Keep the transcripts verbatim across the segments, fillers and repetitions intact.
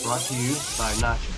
brought to you by Nacho.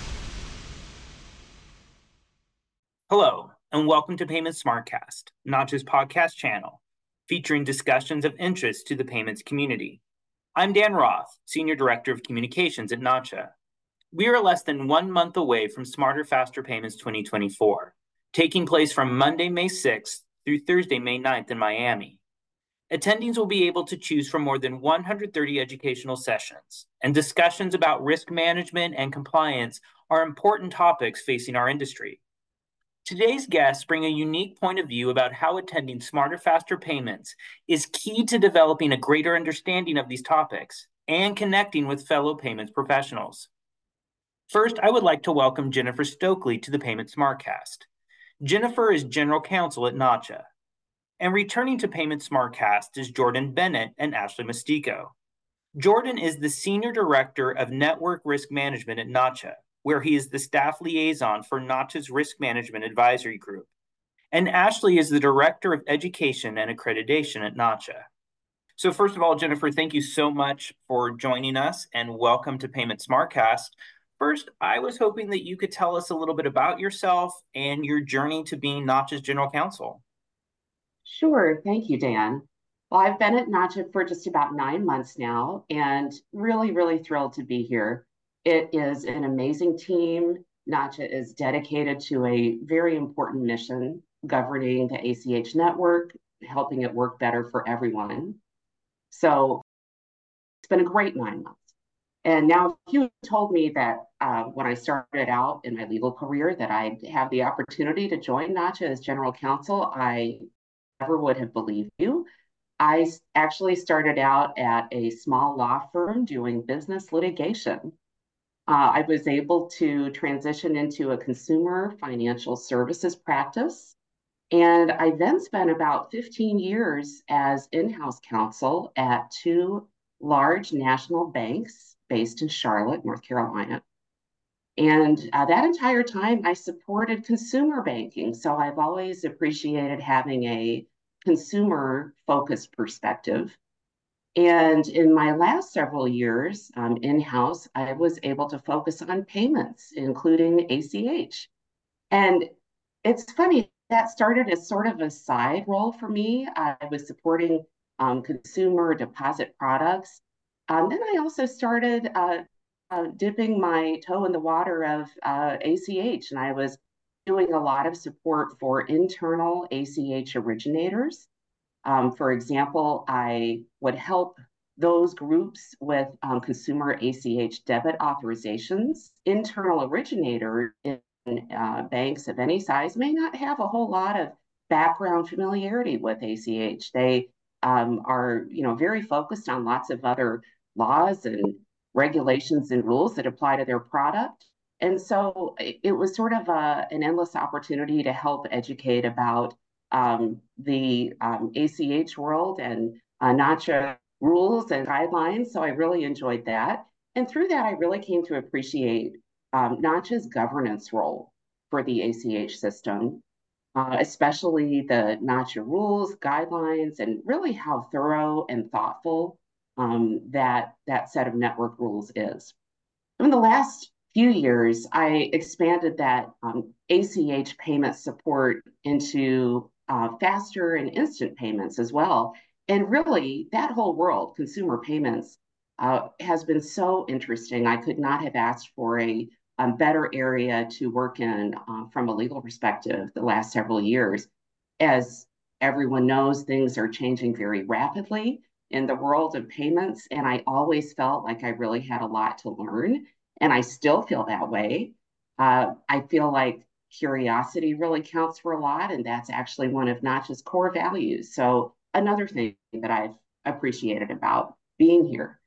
Hello, and welcome to Payments Smartcast, Nacho's podcast channel, featuring discussions of interest to the payments community. I'm Dan Roth, Senior Director of Communications at Nacho. We are less than one month away from Smarter Faster Payments twenty twenty-four, taking place from Monday, May sixth through Thursday, May ninth in Miami. Attendees will be able to choose from more than one hundred thirty educational sessions, and discussions about risk management and compliance are important topics facing our industry. Today's guests bring a unique point of view about how attending Smarter Faster Payments is key to developing a greater understanding of these topics and connecting with fellow payments professionals. First, I would like to welcome Jennifer Stokely to the Payments Smartcast. Jennifer is General Counsel at Nacho. And returning to Payments Smartcast is Jordan Bennett and Ashley Mastico. Jordan is the Senior Director of Network Risk Management at Nacho, where he is the staff liaison for Nacho's Risk Management Advisory Group. And Ashley is the Director of Education and Accreditation at Nacho. So first of all, Jennifer, thank you so much for joining us and welcome to Payments Smartcast. First, I was hoping that you could tell us a little bit about yourself and your journey to being Nacho's General Counsel. Sure. Thank you, Dan. Well, I've been at Nacho for just about nine months now and really, really thrilled to be here. It is an amazing team. Nacho is dedicated to a very important mission, governing the A C H network, helping it work better for everyone. So it's been a great nine months. And now, if you told me that uh, when I started out in my legal career that I'd have the opportunity to join Nacho as General Counsel, I never would have believed you. I actually started out at a small law firm doing business litigation. Uh, I was able to transition into a consumer financial services practice. And I then spent about fifteen years as in-house counsel at two large national banks based in Charlotte, North Carolina. And uh, that entire time, I supported consumer banking. So I've always appreciated having a consumer-focused perspective. And in my last several years um, in-house, I was able to focus on payments, including A C H. And it's funny, that started as sort of a side role for me. I was supporting um, consumer deposit products. Um, then I also started uh, uh, dipping my toe in the water of uh, A C H, and I was doing a lot of support for internal A C H originators. Um, for example, I would help those groups with um, consumer A C H debit authorizations. Internal originators in uh, banks of any size may not have a whole lot of background familiarity with A C H. They um, are, you know, very focused on lots of other laws and regulations and rules that apply to their product. And so it was sort of a, an endless opportunity to help educate about um, the um, A C H world and uh, Nacho rules and guidelines. So I really enjoyed that. And through that, I really came to appreciate um, Nacho's governance role for the A C H system, uh, especially the Nacho rules, guidelines, and really how thorough and thoughtful um, that, that set of network rules is. In the last few years, I expanded that um, A C H payment support into uh, faster and instant payments as well. And really, that whole world, consumer payments, uh, has been so interesting. I could not have asked for a, a better area to work in uh, from a legal perspective the last several years. As everyone knows, things are changing very rapidly in the world of payments, and I always felt like I really had a lot to learn, and I still feel that way. Uh, I feel like curiosity really counts for a lot, and that's actually one of Nacho's core values. So another thing that I've appreciated about being here.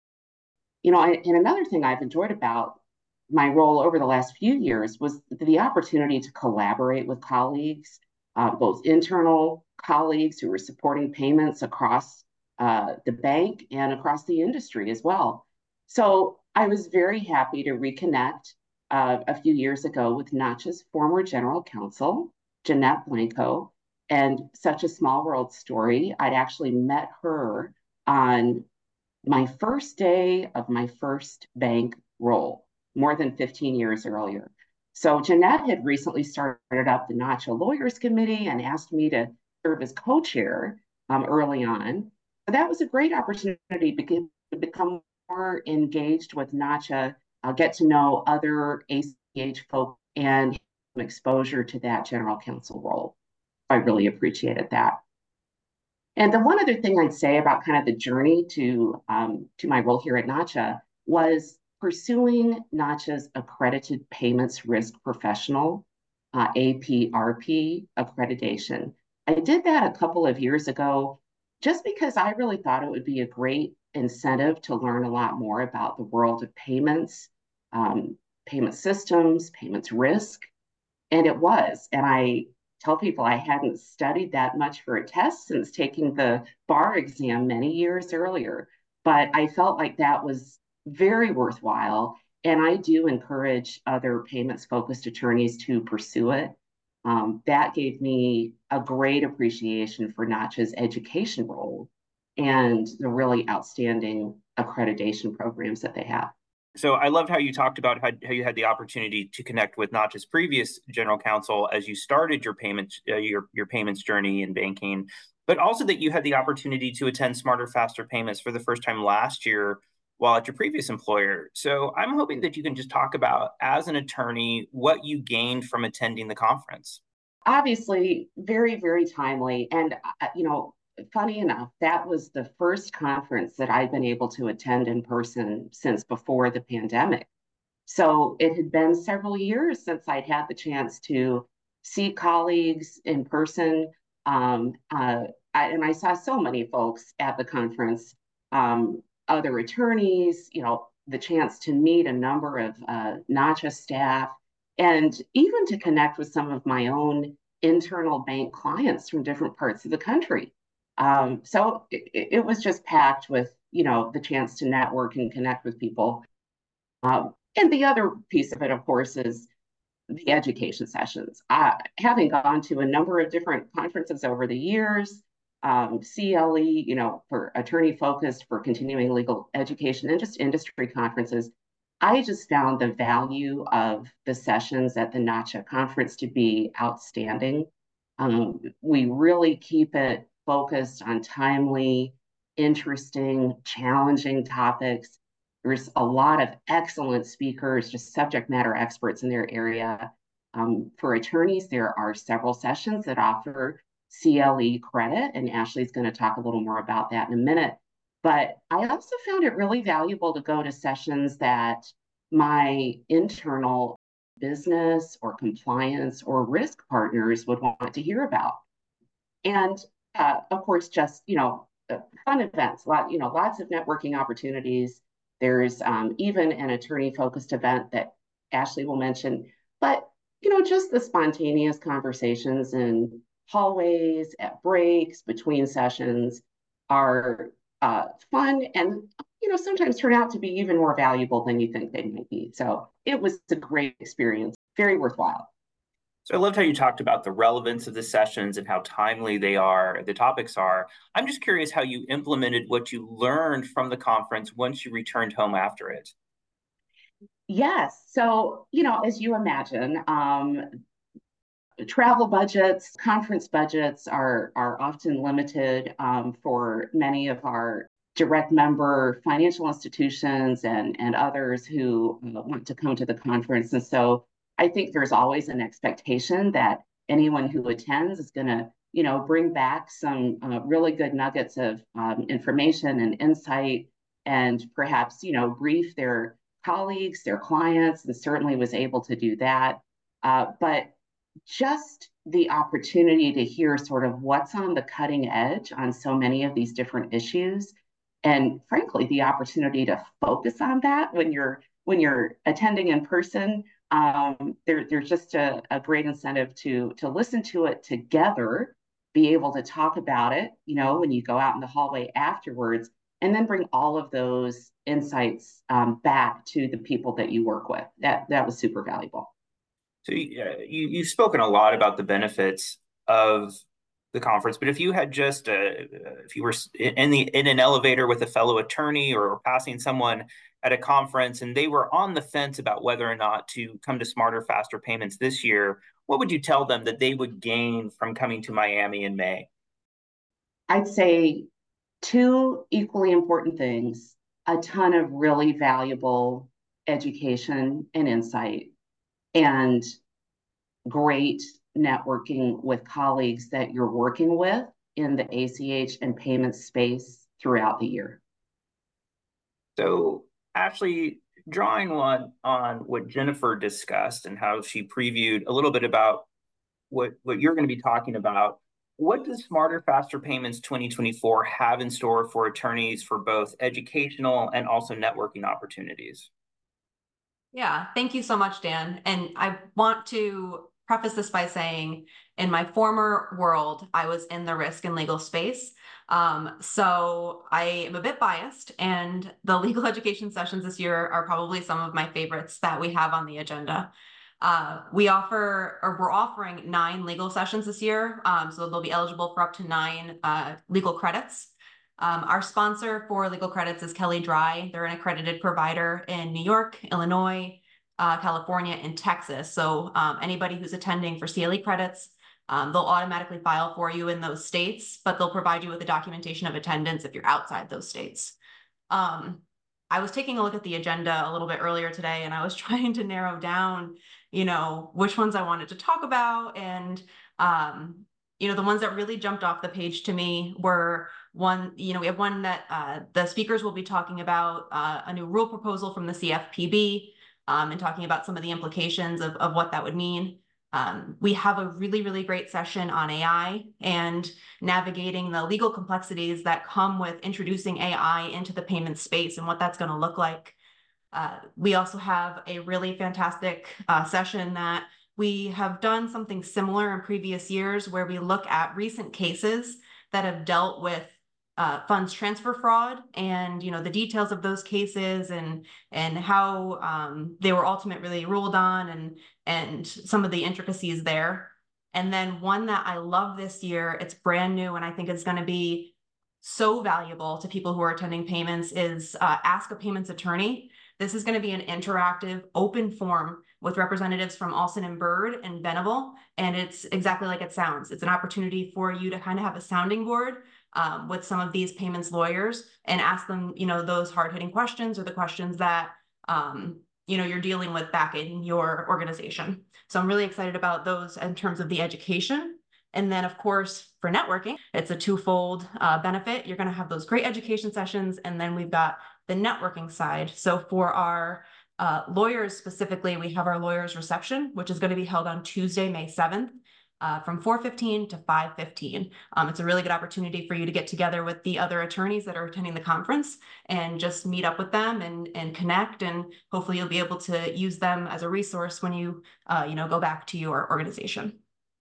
You know, I, and another thing I've enjoyed about my role over the last few years was the opportunity to collaborate with colleagues, uh, both internal colleagues who were supporting payments across uh, the bank and across the industry as well. So I was very happy to reconnect uh, a few years ago with Nacho's former general counsel, Jeanette Blanco, and such a small world story. I'd actually met her on my first day of my first bank role. more than fifteen years earlier. So Jeanette had recently started up the NACHA Lawyers Committee and asked me to serve as co-chair um, early on. So that was a great opportunity to become more engaged with NACHA, uh, get to know other A C H folks, and exposure to that general counsel role. I really appreciated that. And the one other thing I'd say about kind of the journey to um, to my role here at NACHA was pursuing NACHA's accredited payments risk professional, uh, A P R P accreditation. I did that a couple of years ago just because I really thought it would be a great incentive to learn a lot more about the world of payments, um, payment systems, payments risk. And it was. And I tell people I hadn't studied that much for a test since taking the bar exam many years earlier. But I felt like that was very worthwhile. And I do encourage other payments focused attorneys to pursue it. Um, that gave me a great appreciation for NACHA's education role and the really outstanding accreditation programs that they have. So I loved how you talked about how, how you had the opportunity to connect with NACHA's previous general counsel as you started your payments uh, your your payments journey in banking, but also that you had the opportunity to attend Smarter Faster Payments for the first time last year while at your previous employer. So I'm hoping that you can just talk about, as an attorney, what you gained from attending the conference. Obviously, very, very timely. And, uh, you know, funny enough, that was the first conference that I've been able to attend in person since before the pandemic. So it had been several years since I'd had the chance to see colleagues in person. Um, uh, I, and I saw so many folks at the conference, um, other attorneys, you know, the chance to meet a number of uh, NACHA staff, and even to connect with some of my own internal bank clients from different parts of the country. Um, so it, it was just packed with, you know, the chance to network and connect with people. Um, and the other piece of it, of course, is the education sessions. Uh, having gone to a number of different conferences over the years, um, C L E, you know, for attorney focused, for continuing legal education, and just industry conferences, I just found the value of the sessions at the NACHA conference to be outstanding. Um, we really keep it focused on timely, interesting, challenging topics. There's a lot of excellent speakers, just subject matter experts in their area. Um, for attorneys, there are several sessions that offer C L E credit, and Ashley's going to talk a little more about that in a minute. But I also found it really valuable to go to sessions that my internal business or compliance or risk partners would want to hear about. And uh, of course, just, you know, fun events, lot, you know, lots of networking opportunities. There's um, even an attorney-focused event that Ashley will mention. But, you know, just the spontaneous conversations in hallways, at breaks, between sessions are uh, fun and, you know, sometimes turn out to be even more valuable than you think they might be. So it was a great experience, very worthwhile. So I loved how you talked about the relevance of the sessions and how timely they are, the topics are. I'm just curious how you implemented what you learned from the conference once you returned home after it. Yes. So, you know, as you imagine, um, travel budgets, conference budgets are, are often limited um, for many of our direct member financial institutions and, and others who uh, want to come to the conference. And so I think there's always an expectation that anyone who attends is going to, you know, bring back some uh, really good nuggets of um, information and insight, and perhaps, you know, brief their colleagues, their clients, and certainly was able to do that. Uh, but just the opportunity to hear sort of what's on the cutting edge on so many of these different issues, and frankly the opportunity to focus on that when you're when you're attending in person, um, there, there's just a, a great incentive to to listen to it together, be able to talk about it, you know, when you go out in the hallway afterwards, and then bring all of those insights um, back to the people that you work with. That that was super valuable. So uh, you, you've spoken a lot about the benefits of the conference, but if you had just, uh, if you were in the in an elevator with a fellow attorney or passing someone at a conference and they were on the fence about whether or not to come to Smarter, Faster Payments this year, what would you tell them that they would gain from coming to Miami in May? I'd say two equally important things: a ton of really valuable education and insight, and great networking with colleagues that you're working with in the A C H and payments space throughout the year. So, Ashley, drawing one on what Jennifer discussed and how she previewed a little bit about what, what you're going to be talking about, what does Smarter, Faster Payments twenty twenty-four have in store for attorneys for both educational and also networking opportunities? Yeah, thank you so much, Dan. And I want to preface this by saying, in my former world, I was in the risk and legal space. Um, so I am a bit biased, and the legal education sessions this year are probably some of my favorites that we have on the agenda. Uh, we offer, or we're offering nine legal sessions this year, um, so they'll be eligible for up to nine uh, legal credits. Um, our sponsor for legal credits is Kelley Drye. They're an accredited provider in New York, Illinois, uh, California, and Texas. So um, anybody who's attending for C L E credits, um, they'll automatically file for you in those states, but they'll provide you with the documentation of attendance if you're outside those states. Um, I was taking a look at the agenda a little bit earlier today, and I was trying to narrow down, you know, which ones I wanted to talk about. And, um, you know, the ones that really jumped off the page to me were one, you know, we have one that uh, the speakers will be talking about uh, a new rule proposal from the C F P B, um, and talking about some of the implications of, of what that would mean. Um, we have a really, really great session on A I and navigating the legal complexities that come with introducing A I into the payment space and what that's going to look like. Uh, we also have a really fantastic uh, session that we have done something similar in previous years, where we look at recent cases that have dealt with uh, funds transfer fraud, and you know the details of those cases, and and how um, they were ultimately ruled on, and and some of the intricacies there. And then one that I love this year, it's brand new, and I think it's going to be so valuable to people who are attending payments, is uh, Ask a Payments Attorney. This is going to be an interactive, open forum with representatives from Alston and Bird and Venable, and it's exactly like it sounds. It's an opportunity for you to kind of have a sounding board um, with some of these payments lawyers and ask them, you know, those hard-hitting questions, or the questions that um, you know you're dealing with back in your organization. So I'm really excited about those in terms of the education. And then, of course, for networking, it's a twofold uh, benefit. You're going to have those great education sessions, and then we've got the networking side. So for our uh, lawyers specifically, we have our lawyers reception, which is going to be held on Tuesday, May seventh, uh, from four fifteen to five fifteen. Um, it's a really good opportunity for you to get together with the other attorneys that are attending the conference and just meet up with them and, and connect. And hopefully you'll be able to use them as a resource when you, uh, you know, go back to your organization.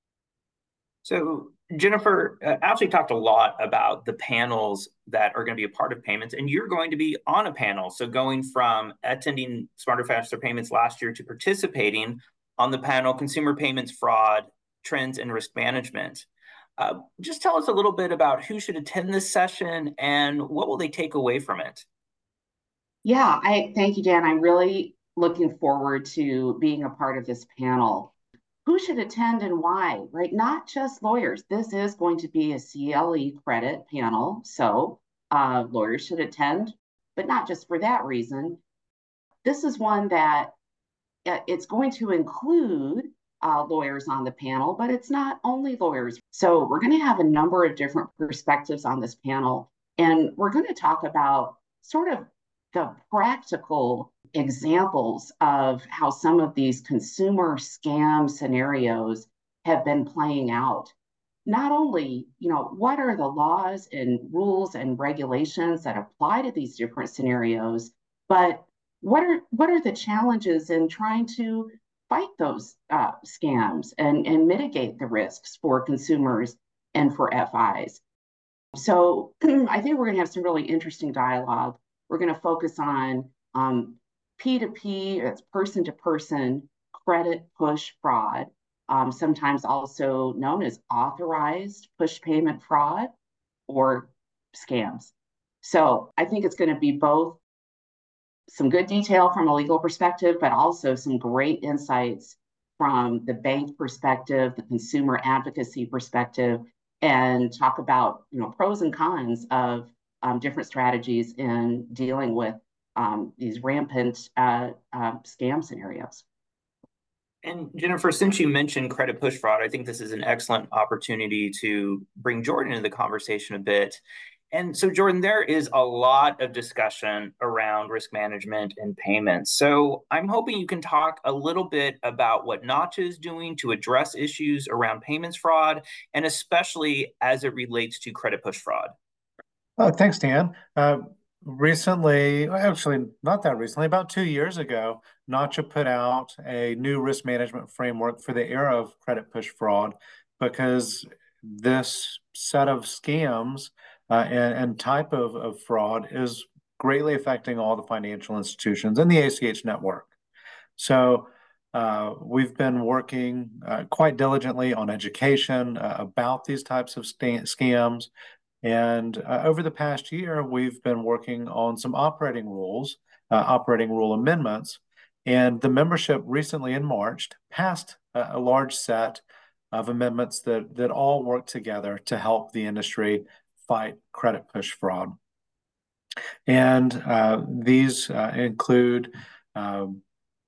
So, Jennifer, uh, Ashley talked a lot about the panels that are going to be a part of payments, and you're going to be on a panel. So, going from attending Smarter Faster Payments last year to participating on the panel, Consumer Payments Fraud, Trends, and Risk Management. Uh, just tell us a little bit about who should attend this session and what will they take away from it? Yeah, I thank you, Dan. I'm really looking forward to being a part of this panel. Who should attend and why, right? Not just lawyers. This is going to be a C L E credit panel, so uh, lawyers should attend, but not just for that reason. This is one that uh, it's going to include uh, lawyers on the panel, but it's not only lawyers. So we're going to have a number of different perspectives on this panel, and we're going to talk about sort of the practical examples of how some of these consumer scam scenarios have been playing out. Not only, you know, what are the laws and rules and regulations that apply to these different scenarios, but what are what are the challenges in trying to fight those uh, scams and, and mitigate the risks for consumers and for F Is. So I think we're going to have some really interesting dialogue. We're going to focus on um, P two P, it's person to person credit push fraud, um, sometimes also known as authorized push payment fraud or scams. So I think it's going to be both some good detail from a legal perspective, but also some great insights from the bank perspective, the consumer advocacy perspective, and talk about, you know, pros and cons of um, different strategies in dealing with um, these rampant uh, uh, scam scenarios. And Jennifer, since you mentioned credit push fraud, I think this is an excellent opportunity to bring Jordan into the conversation a bit. And so, Jordan, there is a lot of discussion around risk management and payments. So I'm hoping you can talk a little bit about what Notch is doing to address issues around payments fraud, and especially as it relates to credit push fraud. Oh, thanks, Dan. Uh, recently, actually, not that recently, about two years ago, Nacha put out a new risk management framework for the era of credit push fraud because this set of scams uh, and, and type of, of fraud is greatly affecting all the financial institutions in the A C H network. So uh, we've been working uh, quite diligently on education uh, about these types of scams. And uh, over the past year, we've been working on some operating rules, uh, operating rule amendments. And the membership recently in March passed a, a large set of amendments that, that all work together to help the industry fight credit push fraud. And uh, these uh, include um,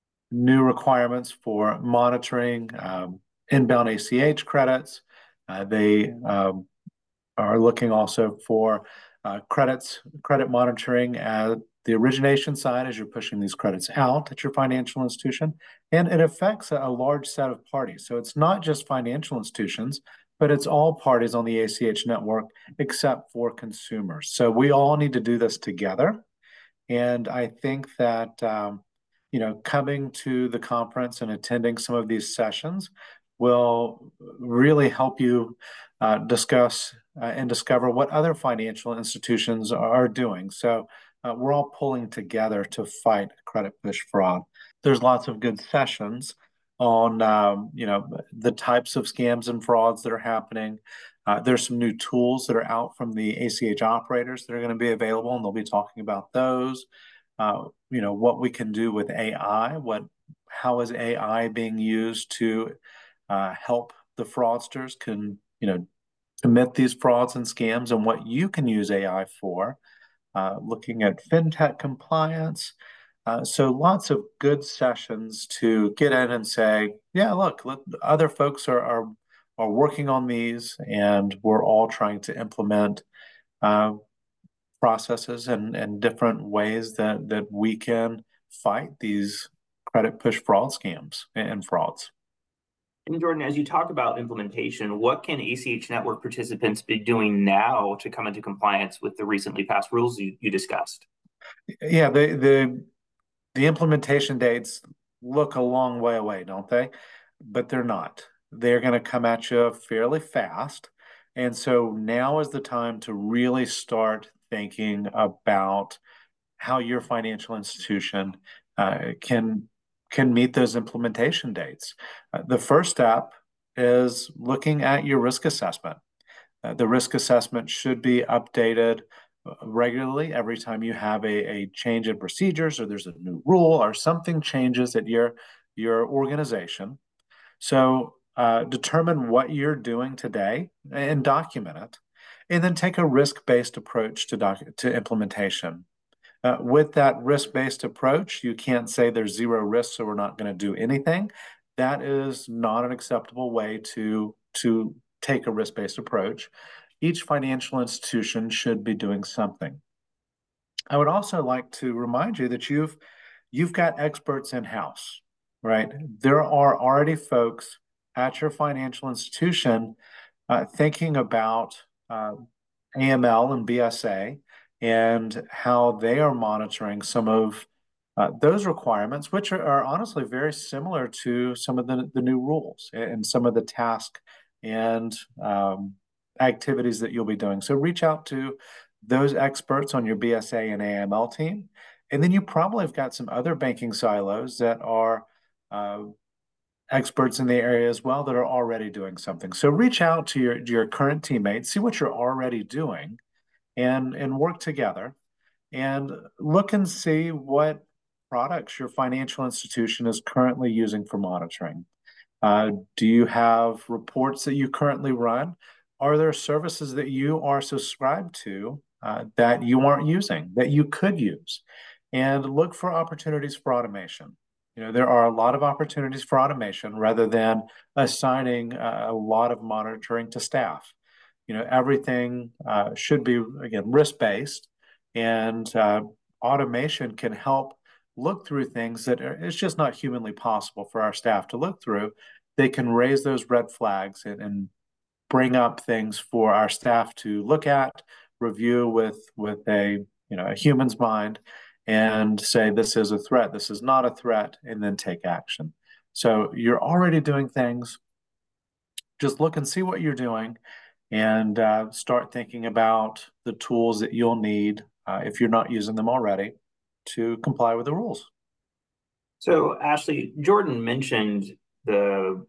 new requirements for monitoring um, inbound A C H credits. Uh, they um, are looking also for uh, credits, credit monitoring at the origination side as you're pushing these credits out at your financial institution. And it affects a, a large set of parties. So it's not just financial institutions, but it's all parties on the A C H network except for consumers. So we all need to do this together. And I think that, um, you know, coming to the conference and attending some of these sessions will really help you uh, discuss uh, and discover what other financial institutions are doing. So uh, we're all pulling together to fight credit push fraud. There's lots of good sessions on, um, you know, the types of scams and frauds that are happening. Uh, there's some new tools that are out from the A C H operators that are going to be available, and they'll be talking about those. Uh, you know, what we can do with A I, what, how is A I being used to uh, help the fraudsters can, you know, commit these frauds and scams, and what you can use A I for, uh, looking at fintech compliance. Uh, so lots of good sessions to get in and say, yeah, look, look other folks are, are, are working on these, and we're all trying to implement uh, processes and, and different ways that, that we can fight these credit push fraud scams and frauds. And Jordan, as you talk about implementation, what can A C H network participants be doing now to come into compliance with the recently passed rules you, you discussed? Yeah, the, the the implementation dates look a long way away, don't they? But they're not. They're going to come at you fairly fast. And so now is the time to really start thinking about how your financial institution uh, can can meet those implementation dates. Uh, the first step is looking at your risk assessment. Uh, the risk assessment should be updated regularly every time you have a, a change in procedures, or there's a new rule or something changes at your, your organization. So uh, determine what you're doing today and document it, and then take a risk-based approach to, doc to implementation. Uh, with that risk-based approach, you can't say there's zero risk, so we're not going to do anything. That is not an acceptable way to, to take a risk-based approach. Each financial institution should be doing something. I would also like to remind you that you've, you've got experts in-house, right? There are already folks at your financial institution uh, thinking about uh, A M L and B S A and how they are monitoring some of uh, those requirements, which are, are honestly very similar to some of the, the new rules and some of the tasks and um, activities that you'll be doing. So reach out to those experts on your B S A and A M L team. And then you probably have got some other banking silos that are uh, experts in the area as well that are already doing something. So reach out to your, to your current teammates, see what you're already doing, and, and work together and look and see what products your financial institution is currently using for monitoring? Uh, do you have reports that you currently run? Are there services that you are subscribed to uh, that you aren't using, that you could use? And look for opportunities for automation. You know, there are a lot of opportunities for automation rather than assigning a lot of monitoring to staff. You know, everything uh, should be, again, risk-based, and uh, automation can help look through things that are, it's just not humanly possible for our staff to look through. They can raise those red flags and, and bring up things for our staff to look at, review with with a you know a human's mind, and say this is a threat, this is not a threat, and then take action. So you're already doing things. Just look and see what you're doing, and uh, start thinking about the tools that you'll need uh, if you're not using them already to comply with the rules. So, Ashley, Jordan mentioned the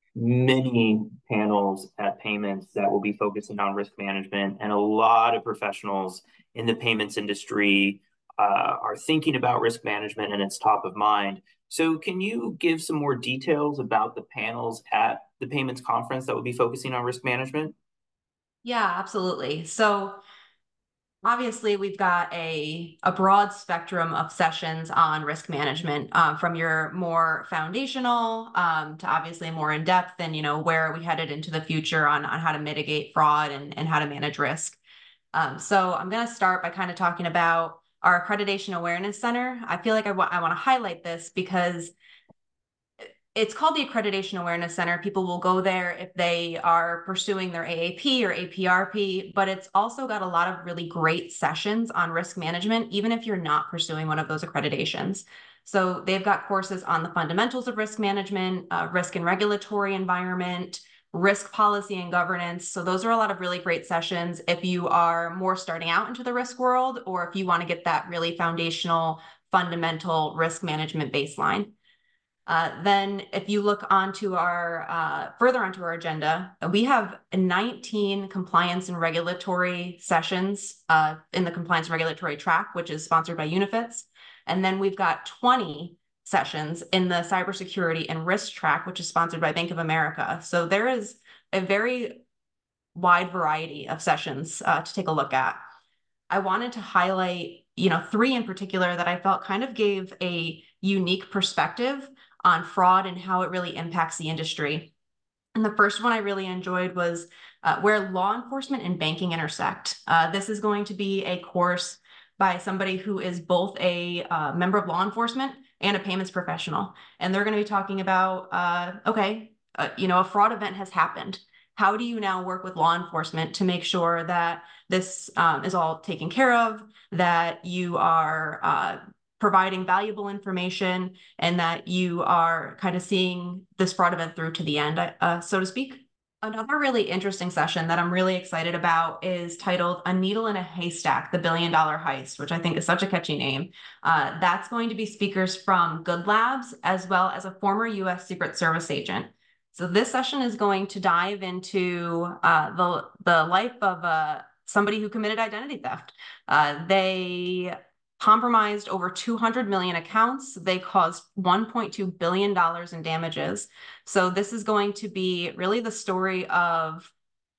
many panels at Payments that will be focusing on risk management, and a lot of professionals in the payments industry uh, are thinking about risk management, and it's top of mind. So can you give some more details about the panels at the Payments Conference that will be focusing on risk management? Yeah, absolutely. So obviously, we've got a, a broad spectrum of sessions on risk management, uh, from your more foundational um, to obviously more in depth, and you know where are we headed into the future on, on how to mitigate fraud and, and how to manage risk. Um, so I'm going to start by kind of talking about our Accreditation Awareness Center. I feel like I, wa- I want to highlight this because it's called the Accreditation Awareness Center. People will go there if they are pursuing their A A P or A P R P, but it's also got a lot of really great sessions on risk management, even if you're not pursuing one of those accreditations. So they've got courses on the fundamentals of risk management, uh, risk and regulatory environment, risk policy and governance. So those are a lot of really great sessions if you are more starting out into the risk world, or if you want to get that really foundational, fundamental risk management baseline. Uh, then if you look onto our, uh, further onto our agenda, we have nineteen compliance and regulatory sessions uh, in the compliance and regulatory track, which is sponsored by UniFits. And then we've got twenty sessions in the cybersecurity and risk track, which is sponsored by Bank of America. So there is a very wide variety of sessions uh, to take a look at. I wanted to highlight, you know, three in particular that I felt kind of gave a unique perspective on fraud and how it really impacts the industry. And the first one I really enjoyed was uh, where law enforcement and banking intersect. Uh, this is going to be a course by somebody who is both a uh, member of law enforcement and a payments professional. And they're going to be talking about, uh, okay, uh, you know, a fraud event has happened. How do you now work with law enforcement to make sure that this um, is all taken care of, that you are uh, providing valuable information, and that you are kind of seeing this fraud event through to the end, uh, so to speak. Another really interesting session that I'm really excited about is titled A Needle in a Haystack, the Billion Dollar Heist, which I think is such a catchy name. Uh, that's going to be speakers from Good Labs, as well as a former U S Secret Service agent. So this session is going to dive into uh, the, the life of uh, somebody who committed identity theft. Uh, they compromised over two hundred million accounts. They caused one point two billion dollars in damages. So this is going to be really the story of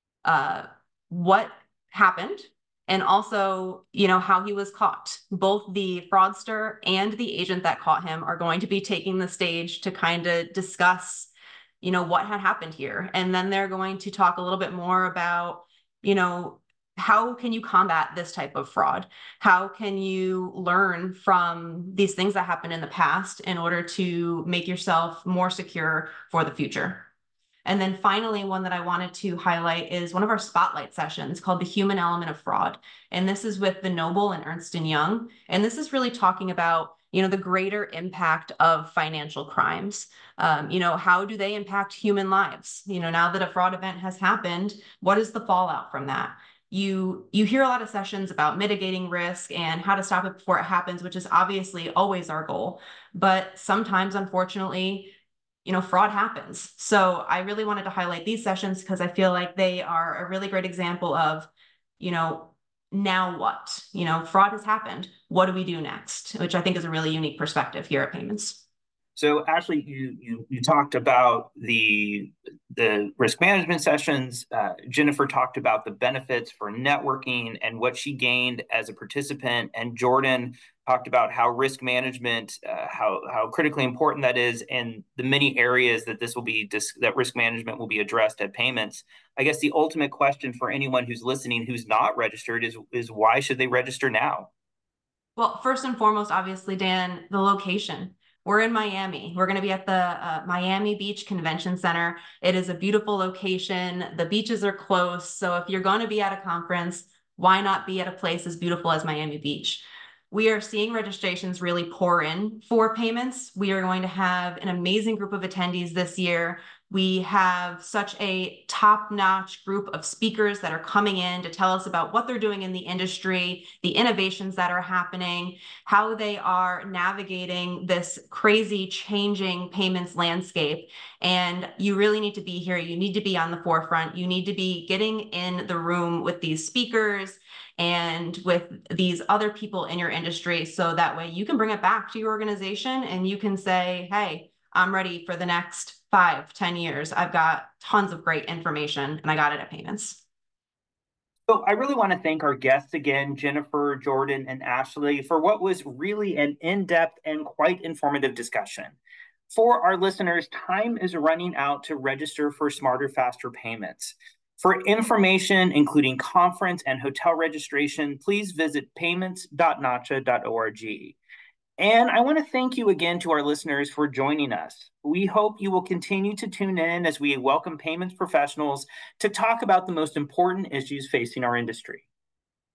uh, what happened, and also, you know, how he was caught. Both the fraudster and the agent that caught him are going to be taking the stage to kind of discuss, you know, what had happened here. And then they're going to talk a little bit more about, you know, how can you combat this type of fraud? How can you learn from these things that happened in the past in order to make yourself more secure for the future? And then finally, one that I wanted to highlight is one of our spotlight sessions called The Human Element of Fraud. And this is with the Noble and Ernst and Young. And this is really talking about, you know, the greater impact of financial crimes. Um, you know, how do they impact human lives? You know, now that a fraud event has happened, what is the fallout from that? You, you hear a lot of sessions about mitigating risk and how to stop it before it happens, which is obviously always our goal. But sometimes, unfortunately, you know, fraud happens. So I really wanted to highlight these sessions because I feel like they are a really great example of, you know, now what? You know, fraud has happened. What do we do next? Which I think is a really unique perspective here at Payments. So Ashley, you you you talked about the the risk management sessions. Uh, Jennifer talked about the benefits for networking and what she gained as a participant, and Jordan talked about how risk management, uh, how how critically important that is, and the many areas that this will be dis- that risk management will be addressed at Payments. I guess the ultimate question for anyone who's listening who's not registered is is why should they register now? Well, first and foremost, obviously, Dan, the location. We're in Miami. We're going to be at the uh, Miami Beach Convention Center. It is a beautiful location. The beaches are close. So if you're going to be at a conference, why not be at a place as beautiful as Miami Beach? We are seeing registrations really pour in for Payments. We are going to have an amazing group of attendees this year. We have such a top-notch group of speakers that are coming in to tell us about what they're doing in the industry, the innovations that are happening, how they are navigating this crazy changing payments landscape. And you really need to be here. You need to be on the forefront. You need to be getting in the room with these speakers and with these other people in your industry, so that way you can bring it back to your organization and you can say, hey, I'm ready for the next five, ten years. I've got tons of great information and I got it at Payments. So I really want to thank our guests again, Jennifer, Jordan, and Ashley, for what was really an in-depth and quite informative discussion. For our listeners, time is running out to register for Smarter, Faster Payments. For information, including conference and hotel registration, please visit payments dot nacha dot org. And I want to thank you again to our listeners for joining us. We hope you will continue to tune in as we welcome payments professionals to talk about the most important issues facing our industry.